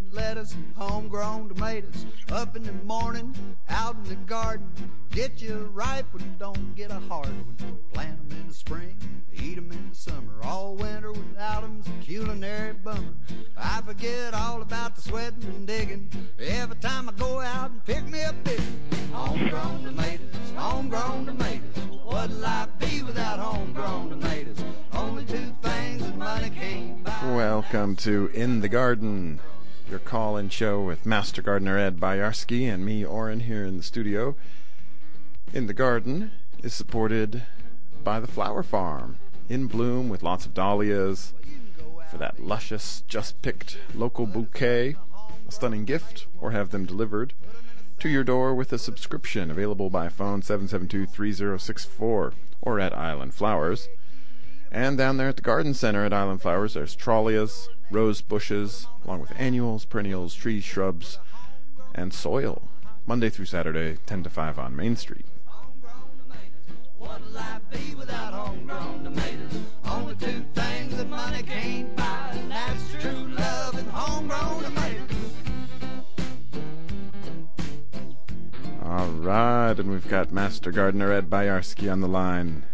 lettuce and homegrown tomatoes. Up in the morning, out in the garden. Get you ripe when you don't get a hard one. Plant them in the spring, eat them in the summer. All winter without them's a culinary bummer. I forget all about the sweating and digging every time I go out and pick me a big one. Homegrown tomatoes, homegrown tomatoes. What'd life be without homegrown tomatoes? Only two things that money can't buy. Welcome to In the Garden, your call-in show with Master Gardener Ed Boyarsky and me, Orrin, here in the studio. In the Garden is supported by the Flower Farm, in bloom with lots of dahlias. For that luscious, just-picked local bouquet, a stunning gift, or have them delivered to your door with a subscription, available by phone 772-3064 or at Island Flowers. And down there at the Garden Center at Island Flowers, there's trollias, rose bushes, along with annuals, perennials, trees, shrubs, and soil. Monday through Saturday, 10 to 5 on Main Street. What'll life be without homegrown tomatoes? Only two things that money can't buy, and that's true love and homegrown tomatoes. All right, and we've got Master Gardener Ed Boyarsky on the line.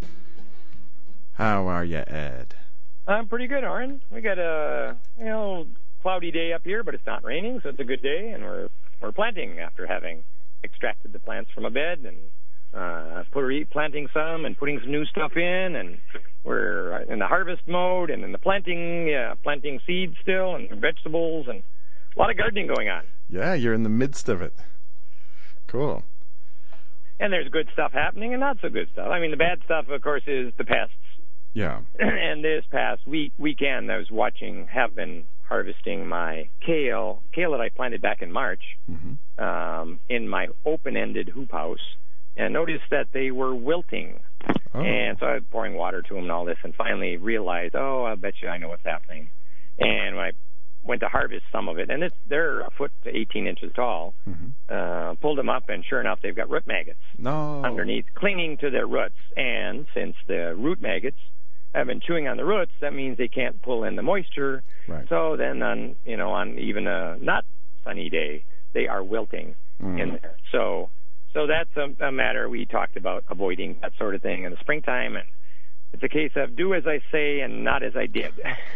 How are you, Ed? I'm pretty good, Orrin. We got a cloudy day up here, but it's not raining, so it's a good day, and we're planting after having extracted the plants from a bed and planting some and putting some new stuff in, and we're in the harvest mode and in the planting seeds still and vegetables and a lot of gardening going on. Yeah, you're in the midst of it. Cool. And there's good stuff happening and not so good stuff. I mean, the bad stuff, of course, is the pests. Yeah. And this past weekend, I have been harvesting my kale that I planted back in March, in my open-ended hoop house, and noticed that they were wilting. Oh. And so I was pouring water to them and all this, and finally realized, I bet you I know what's happening. And when I went to harvest some of it, and they're a foot to 18 inches tall, pulled them up, and sure enough, they've got root maggots underneath, clinging to their roots. And since the root maggots have been chewing on the roots, that means they can't pull in the moisture. Right. So then on even a not sunny day, they are wilting in there. So that's a matter we talked about, avoiding that sort of thing in the springtime. And it's a case of do as I say and not as I did.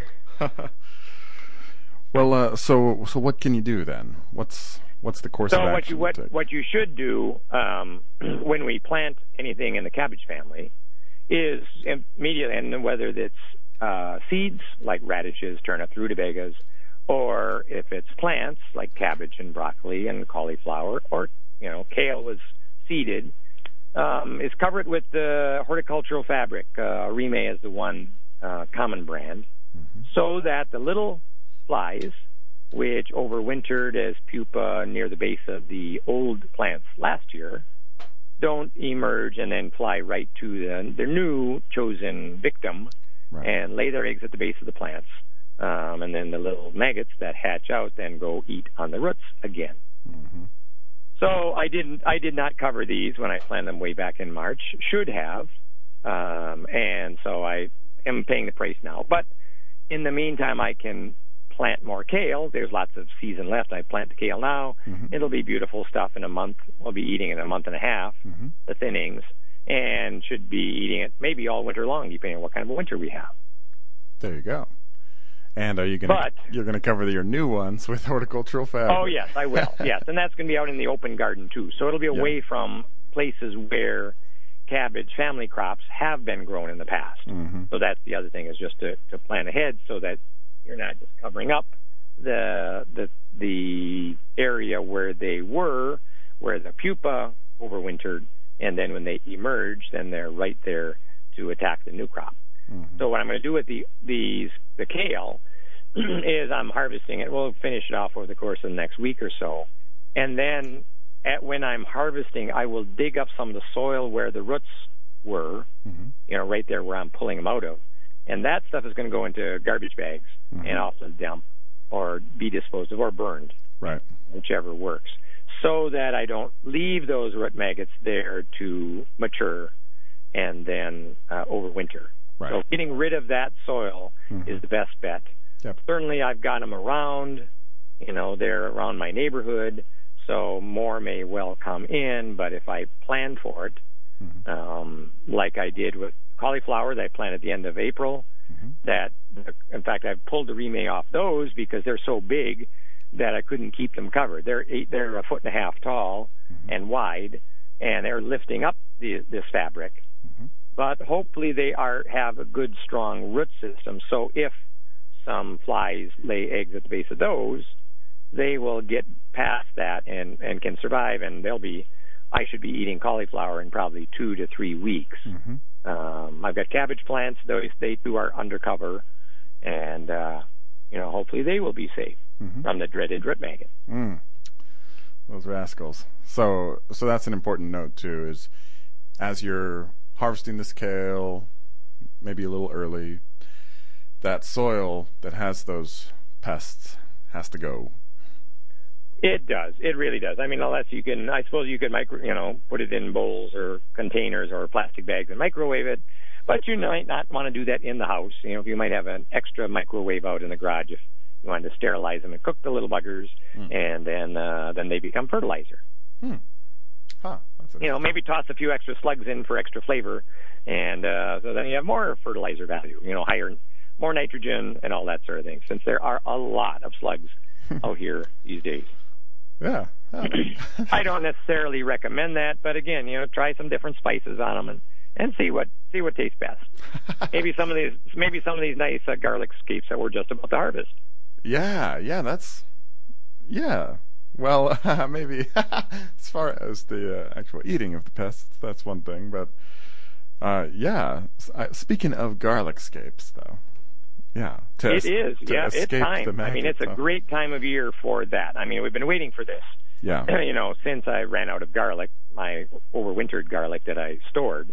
Well, so what can you do then? What's the course of action? So what you should do when we plant anything in the cabbage family is immediately, and whether it's seeds like radishes, turnips, rutabagas, or if it's plants like cabbage and broccoli and cauliflower, or kale was seeded, is covered with the horticultural fabric. Rime is the one common brand, so that the little flies, which overwintered as pupa near the base of the old plants last year, don't emerge and then fly right to their new chosen victim, and lay their eggs at the base of the plants. And then the little maggots that hatch out then go eat on the roots again. So I did not cover these when I planted them way back in March. Should have. And so I am paying the price now. But in the meantime, I can plant more kale. There's lots of season left. I plant the kale now. It'll be beautiful stuff in a month. We'll be eating it in a month and a half, the thinnings, and should be eating it maybe all winter long, depending on what kind of a winter we have. There you go. And are you you're going to cover your new ones with horticultural fabric? Oh, yes, I will. Yes, and that's going to be out in the open garden, too. So it'll be away from places where cabbage family crops have been grown in the past. So that's the other thing, is just to plan ahead so that you're not just covering up the area where they were, where the pupa overwintered, and then when they emerge, then they're right there to attack the new crop. So what I'm going to do with the kale is I'm harvesting it. We'll finish it off over the course of the next week or so. And then when I'm harvesting, I will dig up some of the soil where the roots were, right there where I'm pulling them out of. And that stuff is going to go into garbage bags and off the dump, or be disposed of, or burned, whichever works, so that I don't leave those root maggots there to mature and then overwinter. So getting rid of that soil is the best bet. Certainly I've got them around, they're around my neighborhood, so more may well come in. But if I plan for it, like I did with cauliflower that I planted at the end of April, in fact, I've pulled the remay off those because they're so big that I couldn't keep them covered. They're 1.5 foot tall and wide, and they're lifting up this fabric. But hopefully they have a good, strong root system. So if some flies lay eggs at the base of those, they will get past that and can survive, and I should be eating cauliflower in probably 2 to 3 weeks. I've got cabbage plants; they too are undercover, and hopefully they will be safe from the dreaded root maggot. Those rascals. So that's an important note too. Is as you're harvesting this kale, maybe a little early, that soil that has those pests has to go. It does. It really does. I mean, unless I suppose you could put it in bowls or containers or plastic bags and microwave it. But you might not want to do that in the house. You might have an extra microwave out in the garage if you wanted to sterilize them and cook the little buggers, and then they become fertilizer. Maybe toss a few extra slugs in for extra flavor, and so then you have more fertilizer value. Higher, more nitrogen and all that sort of thing. Since there are a lot of slugs out here these days. Yeah. I don't necessarily recommend that, but again, try some different spices on them and see what tastes best. maybe some of these nice garlic scapes that we're just about to harvest. Yeah, well, maybe as far as the actual eating of the pests, that's one thing, but speaking of garlic scapes, though, it is. It's time. It's a great time of year for that. We've been waiting for this. Yeah. Since I ran out of garlic, my overwintered garlic that I stored.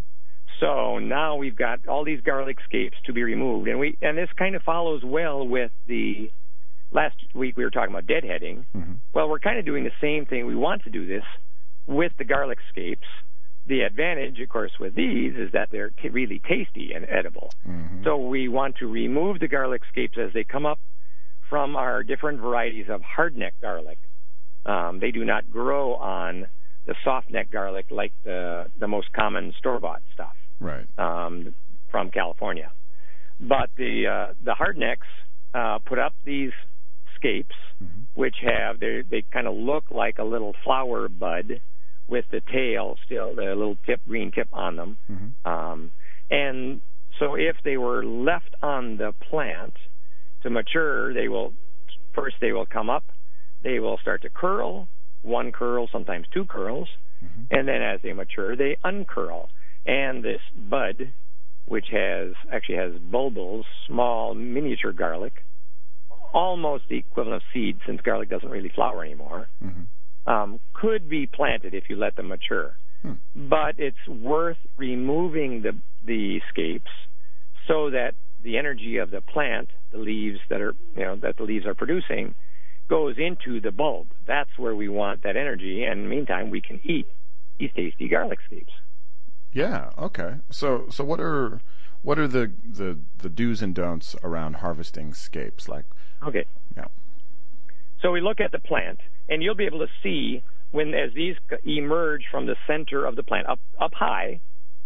So now we've got all these garlic scapes to be removed, and this kind of follows well with the last week we were talking about deadheading. Well, we're kind of doing the same thing. We want to do this with the garlic scapes. The advantage, of course, with these is that they're really tasty and edible. So we want to remove the garlic scapes as they come up from our different varieties of hardneck garlic. They do not grow on the softneck garlic like the most common store-bought stuff, right? From California. But the hardnecks put up these scapes, which they kind of look like a little flower bud, with the tail still, the little green tip on them. And so if they were left on the plant to mature, they will come up, they will start to curl, one curl, sometimes two curls, and then as they mature, they uncurl. And this bud, which actually has bulbils, small miniature garlic, almost the equivalent of seeds since garlic doesn't really flower anymore, could be planted if you let them mature. But it's worth removing the scapes so that the energy of the plant, the leaves that the leaves are producing, goes into the bulb. That's where we want that energy, and in the meantime we can eat these tasty garlic scapes. Yeah, okay. So what are the do's and don'ts around harvesting scapes? Okay. Yeah. So we look at the plant, and you'll be able to see as these emerge from the center of the plant up high,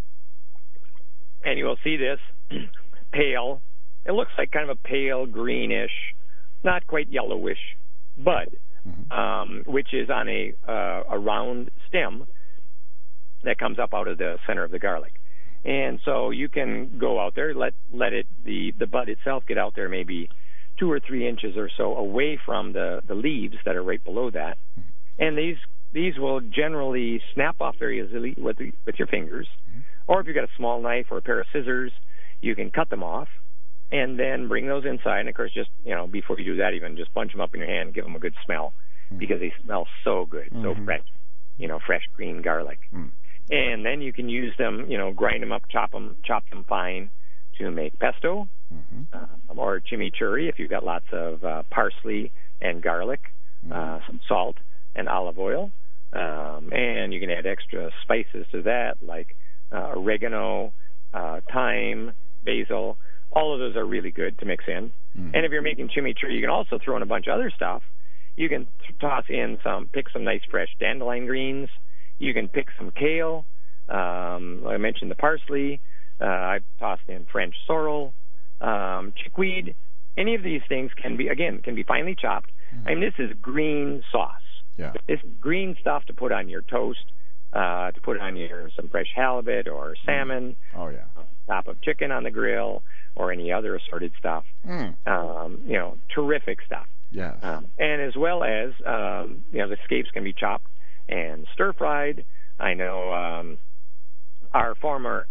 and you will see this pale. It looks like kind of a pale greenish, not quite yellowish bud, which is on a round stem that comes up out of the center of the garlic. And so you can go out there, let the bud itself get out there maybe 2 or 3 inches or so away from the leaves that are right below that. And these will generally snap off very easily with your fingers. Or if you've got a small knife or a pair of scissors, you can cut them off and then bring those inside. And of course, just, before you do that, even just bunch them up in your hand, give them a good smell, because they smell so good, so fresh, fresh green garlic. And then you can use them, grind them up, chop them fine to make pesto, or chimichurri if you've got lots of parsley and garlic, some salt and olive oil. And you can add extra spices to that, like oregano, thyme, basil. All of those are really good to mix in. And if you're making chimichurri, you can also throw in a bunch of other stuff. You can toss in pick some nice fresh dandelion greens. You can pick some kale. I mentioned the parsley. I tossed in French sorrel, chickweed. Any of these things can be finely chopped. I mean, this is green sauce. Yeah. This green stuff to put on your toast, to put on some fresh halibut or salmon. Oh, yeah. Top of chicken on the grill or any other assorted stuff. Terrific stuff. Yes. And as well as, the scapes can be chopped and stir-fried. I know our former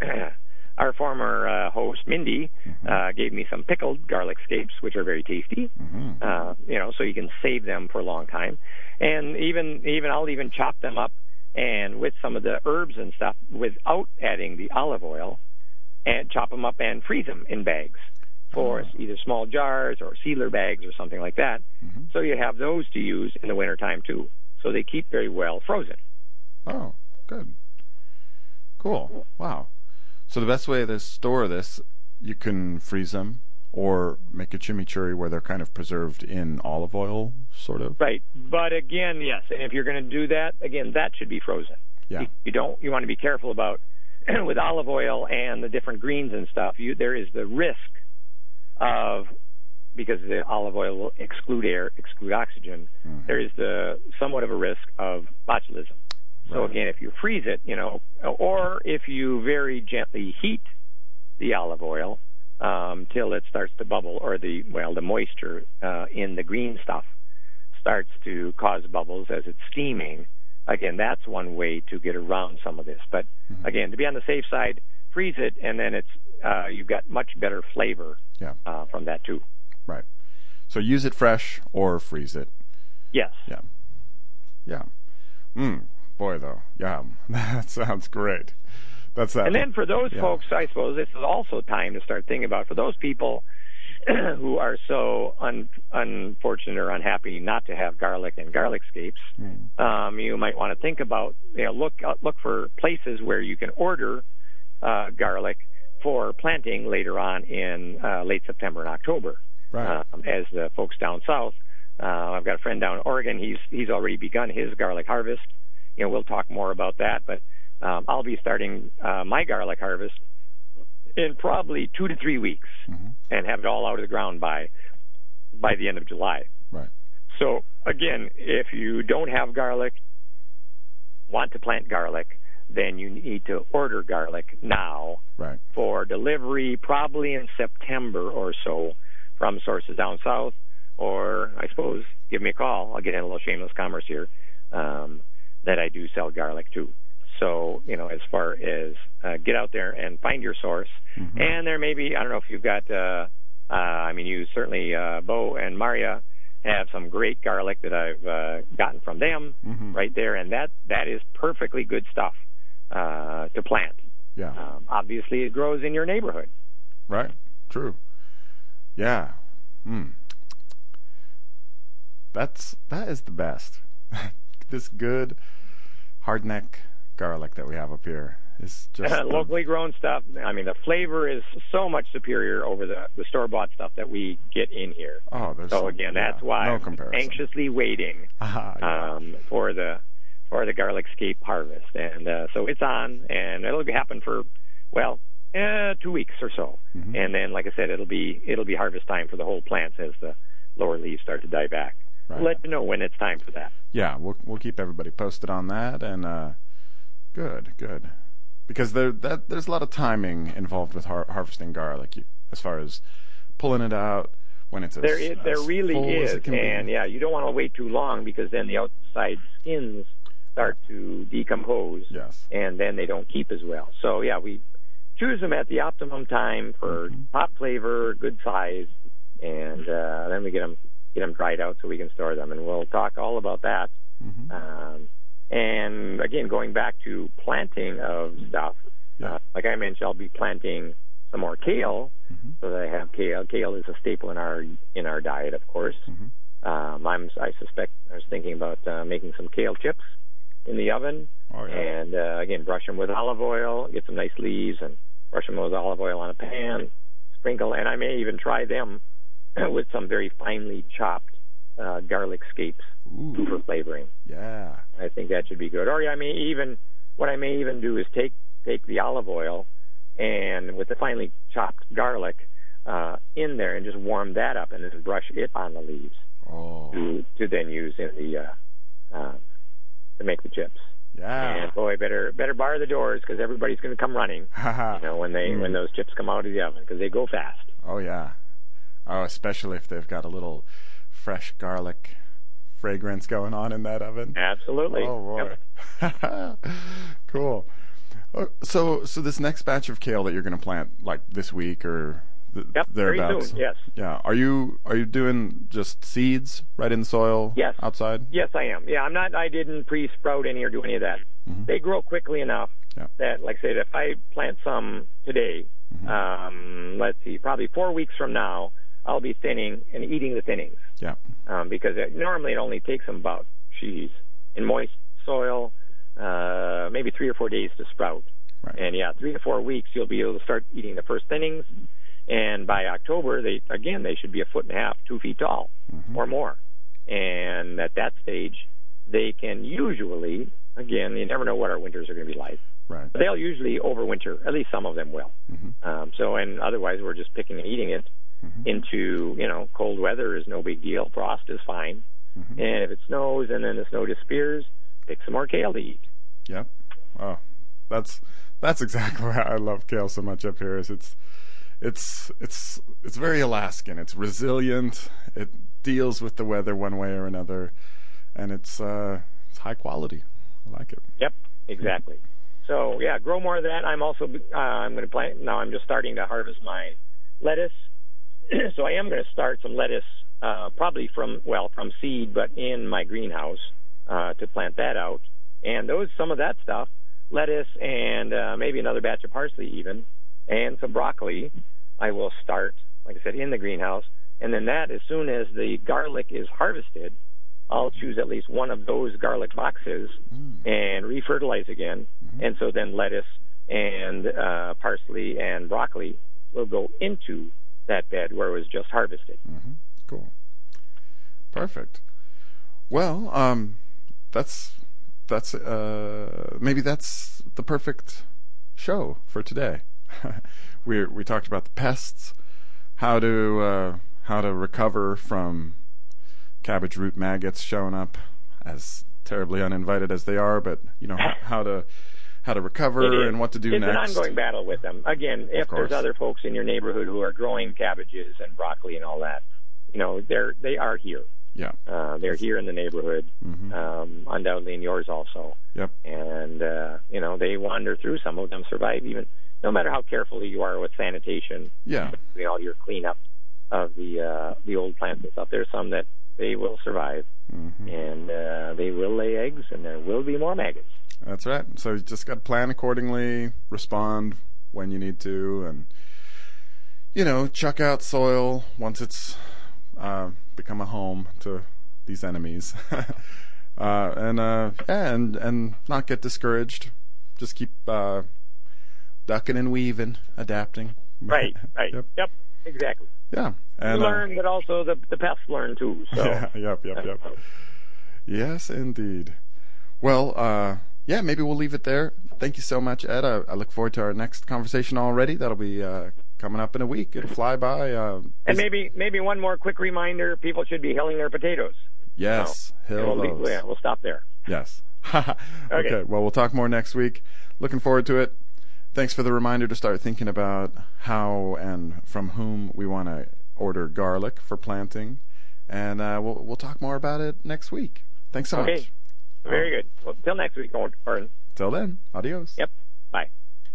host, Mindy, gave me some pickled garlic scapes, which are very tasty. So you can save them for a long time. And I'll even chop them up and with some of the herbs and stuff without adding the olive oil, and chop them up and freeze them in bags for either small jars or sealer bags or something like that. So you have those to use in the wintertime too. So they keep very well frozen. Oh, good. Cool. Wow. So the best way to store this, you can freeze them or make a chimichurri where they're kind of preserved in olive oil, sort of. Right. But again, yes, and if you're going to do that, again, that should be frozen. Yeah. You want to be careful about with olive oil and the different greens and stuff. There is the risk of, because the olive oil will exclude oxygen, there is somewhat of a risk of botulism. So again, if you freeze it, or if you very gently heat the olive oil till it starts to bubble, or the moisture in the green stuff starts to cause bubbles as it's steaming. Again, that's one way to get around some of this. But again, to be on the safe side, freeze it, and then you've got much better flavor from that too. Right. So use it fresh or freeze it. Yes. Yeah. Yeah. Boy, though, yum. That sounds great. That's that. And then for those folks, I suppose this is also time to start thinking about, for those people who are so unfortunate or unhappy not to have garlic and garlic scapes, you might want to think about, look for places where you can order garlic for planting later on in late September and October. Right. As the folks down south, I've got a friend down in Oregon. He's already begun his garlic harvest. We'll talk more about that, but I'll be starting my garlic harvest in probably 2 to 3 weeks, and have it all out of the ground by the end of July. Right. So again, if you don't have garlic, want to plant garlic, then you need to order garlic now for delivery probably in September or so from sources down south, or I suppose give me a call. I'll get in a little shameless commerce here, that I do sell garlic too. So, as far as get out there and find your source. And there may be, I don't know if you've got, you certainly, Bo and Maria have some great garlic that I've gotten from them right there. And that is perfectly good stuff to plant. Yeah. Obviously, it grows in your neighborhood. Right. True. Yeah. That is the best. This good hardneck garlic that we have up here is just locally grown stuff. I mean, the flavor is so much superior over the store-bought stuff that we get in here. Oh, that's why I'm anxiously waiting for the garlic scape harvest, and so it's on, and it'll happen for 2 weeks or so, and then, like I said, it'll be harvest time for the whole plants as the lower leaves start to die back. Right. We'll let you know when it's time for that. Yeah, we'll keep everybody posted on that, and good, because there's a lot of timing involved with harvesting garlic, as far as pulling it out when it's there really is, and you don't want to wait too long, because then the outside skins start to decompose, and then they don't keep as well. So we choose them at the optimum time for top flavor, good size, and then we get them dried out so we can store them, and we'll talk all about that. And again, going back to planting of stuff, like I mentioned, I'll be planting some more kale, so that I have kale. Kale is a staple in our diet, of course. I was thinking about making some kale chips in the oven, and again, brush them with olive oil, get some nice leaves, and brush them with olive oil on a pan, sprinkle, and I may even try them with some very finely chopped garlic scapes for flavoring. Yeah. I think that should be good. Or I may even do is take the olive oil and with the finely chopped garlic in there and just warm that up and then brush it on the leaves to then use in the to make the chips. Yeah. And boy, better bar the doors because everybody's going to come running. When those chips come out of the oven because they go fast. Oh yeah. Oh, especially if they've got a little fresh garlic fragrance going on in that oven. Absolutely. Oh boy. Yep. Cool. So this next batch of kale that you're going to plant like this week or thereabouts. Very soon. Yes. Yeah. Are you doing just seeds right in the soil? Yes. Outside? Yes, I am. Yeah, I'm not. I didn't pre-sprout any or do any of that. Mm-hmm. They grow quickly enough that, like I said, if I plant some today, let's see, probably 4 weeks from now, I'll be thinning and eating the thinnings. Yeah. Because normally it only takes them about, in moist soil, maybe 3 or 4 days to sprout. Right. And 3 to 4 weeks, you'll be able to start eating the first thinnings. And by October, they should be 1.5 feet, 2 feet tall or more. And at that stage, they can usually, again, you never know what our winters are going to be like. Right. But they'll usually overwinter. At least some of them will. Mm-hmm. And otherwise, we're just picking and eating it into, cold weather is no big deal. Frost is fine. Mm-hmm. And if it snows and then the snow disappears, pick some more kale to eat. Yep. Oh, that's exactly why I love kale so much up here. It's very Alaskan. It's resilient. It deals with the weather one way or another, and it's high quality. I like it. Yep, exactly. So grow more of that. I'm also I'm going to plant now. I'm just starting to harvest my lettuce. So I am going to start some lettuce, probably from seed, but in my greenhouse to plant that out. And some of that stuff, lettuce and maybe another batch of parsley even, and some broccoli, I will start, like I said, in the greenhouse. And then as soon as the garlic is harvested, I'll choose at least one of those garlic boxes and refertilize again. And so then lettuce and parsley and broccoli will go into that bed where it was just harvested. Cool. Perfect. Well, that's maybe that's the perfect show for today. We talked about the pests, how to recover from cabbage root maggots showing up, as terribly uninvited as they are, but how to recover and what to do next. It's an ongoing battle with them. Again, if there's other folks in your neighborhood who are growing cabbages and broccoli and all that, they are here. Yeah. They're here in the neighborhood, undoubtedly in yours also. Yep. And, they wander through. Some of them survive even, no matter how careful you are with sanitation. Yeah. All your cleanup of the old plants and stuff. There's some that they will survive, and they will lay eggs, and there will be more maggots. That's right. So you just got to plan accordingly, respond when you need to, and, chuck out soil once it's become a home to these enemies. And not get discouraged. Just keep ducking and weaving, adapting. Right. Yep, exactly. Yeah. And you learn, but also the pests learn too. So. Yep. Yes, indeed. Well, maybe we'll leave it there. Thank you so much, Ed. I look forward to our next conversation already. That'll be coming up in a week. It'll fly by. And maybe one more quick reminder: people should be hilling their potatoes. Yes, hill those. We'll stop there. Yes. Okay. Well, we'll talk more next week. Looking forward to it. Thanks for the reminder to start thinking about how and from whom we want to order garlic for planting, and we'll talk more about it next week. Thanks so much. Very good. Well, till next week, Orrin. Till then, adios. Yep. Bye.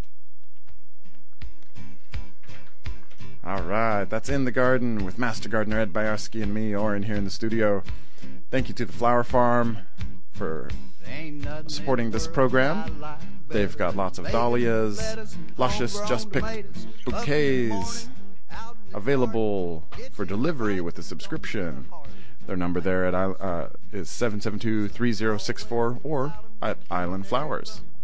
All right, that's In the Garden with Master Gardener Ed Bajarski and me, Orrin, here in the studio. Thank you to the Flower Farm for supporting this program. They've got lots of dahlias, luscious, just-picked bouquets available for delivery with a subscription. Their number there is 772-3064 or at Island Flowers.